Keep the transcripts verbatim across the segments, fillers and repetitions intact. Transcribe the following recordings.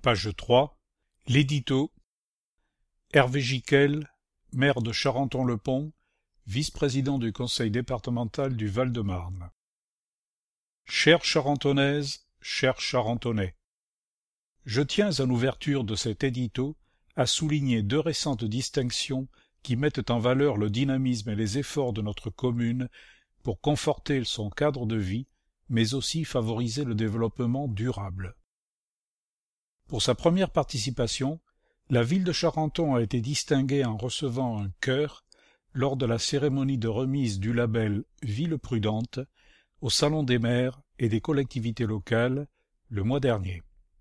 Page trois. L'édito. Hervé Gicquel, maire de Charenton-le-Pont, vice-président du conseil départemental du Val-de-Marne. Chères Charentonnaises, chers Charentonnais, je tiens à l'ouverture de cet édito à souligner deux récentes distinctions qui mettent en valeur le dynamisme et les efforts de notre commune pour conforter son cadre de vie, mais aussi favoriser le développement durable. Pour sa première participation, la ville de Charenton a été distinguée en recevant un cœur lors de la cérémonie de remise du label Ville prudente au Salon des maires et des collectivités locales le mois dernier.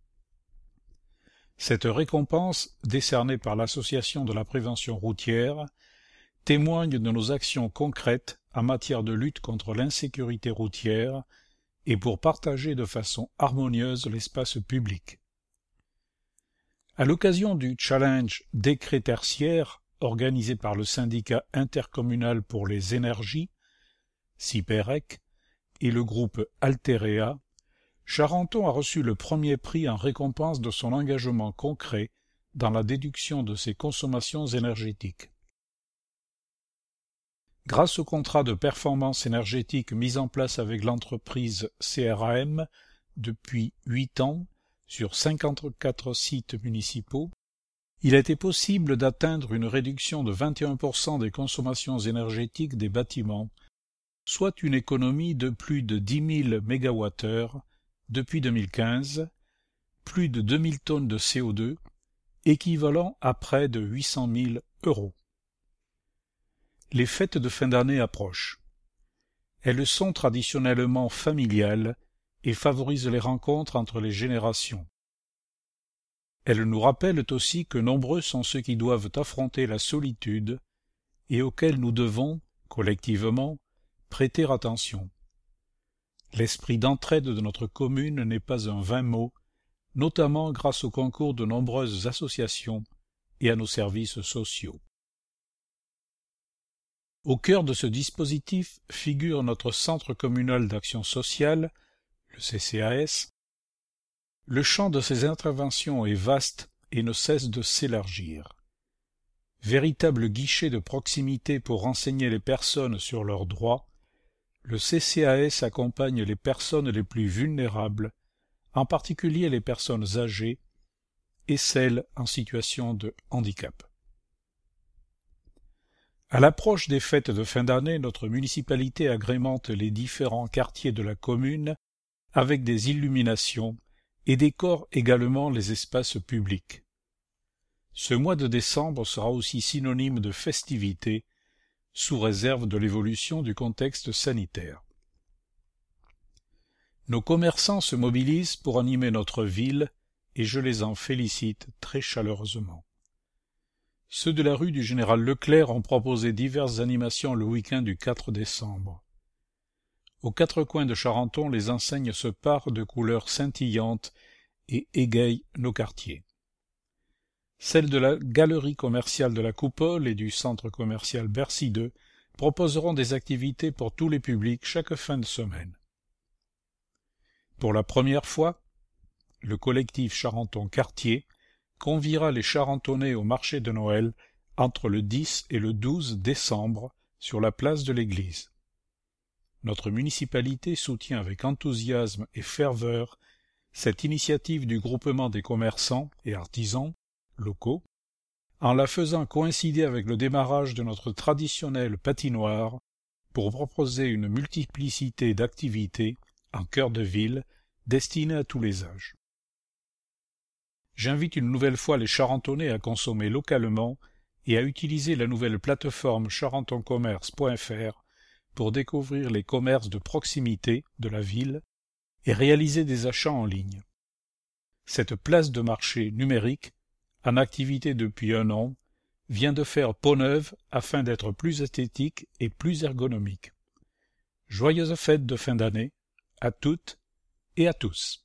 Cette récompense, décernée par l'Association de la prévention routière, témoigne de nos actions concrètes en matière de lutte contre l'insécurité routière et pour partager de façon harmonieuse l'espace public. À l'occasion du challenge Décret tertiaire organisé par le syndicat intercommunal pour les énergies, Cyperec, et le groupe Alterea, Charenton a reçu le premier prix en récompense de son engagement concret dans la déduction de ses consommations énergétiques. Grâce au contrat de performance énergétique mis en place avec l'entreprise C R A M depuis huit ans, sur cinquante-quatre sites municipaux, il a été possible d'atteindre une réduction de vingt et un pour cent des consommations énergétiques des bâtiments, soit une économie de plus de dix mille mégawattheures depuis deux mille quinze, plus de deux mille tonnes de C O deux, équivalent à près de huit cent mille euros. Les fêtes de fin d'année approchent. Elles sont traditionnellement familiales et favorisent les rencontres entre les générations. Elles nous rappellent aussi que nombreux sont ceux qui doivent affronter la solitude et auxquels nous devons, collectivement, prêter attention. L'esprit d'entraide de notre commune n'est pas un vain mot, notamment grâce au concours de nombreuses associations et à nos services sociaux. Au cœur de ce dispositif figure notre Centre communal d'action sociale, le C C A S. Le champ de ses interventions est vaste et ne cesse de s'élargir. Véritable guichet de proximité pour renseigner les personnes sur leurs droits, le C C A S accompagne les personnes les plus vulnérables, en particulier les personnes âgées et celles en situation de handicap. À l'approche des fêtes de fin d'année, notre municipalité agrémente les différents quartiers de la commune avec des illuminations et décore également les espaces publics. Ce mois de décembre sera aussi synonyme de festivité, sous réserve de l'évolution du contexte sanitaire. Nos commerçants se mobilisent pour animer notre ville et je les en félicite très chaleureusement. Ceux de la rue du Général Leclerc ont proposé diverses animations le week-end du quatre décembre. Aux quatre coins de Charenton, les enseignes se parent de couleurs scintillantes et égayent nos quartiers. Celles de la galerie commerciale de la Coupole et du centre commercial Bercy deux proposeront des activités pour tous les publics chaque fin de semaine. Pour la première fois, le collectif Charenton Quartier conviera les Charentonnais au marché de Noël entre le dix et le douze décembre sur la place de l'église. Notre municipalité soutient avec enthousiasme et ferveur cette initiative du groupement des commerçants et artisans locaux, en la faisant coïncider avec le démarrage de notre traditionnelle patinoire pour proposer une multiplicité d'activités en cœur de ville destinées à tous les âges. J'invite une nouvelle fois les Charentonnais à consommer localement et à utiliser la nouvelle plateforme charentoncommerce point f r pour découvrir les commerces de proximité de la ville et réaliser des achats en ligne. Cette place de marché numérique, en activité depuis un an, vient de faire peau neuve afin d'être plus esthétique et plus ergonomique. Joyeuses fêtes de fin d'année à toutes et à tous.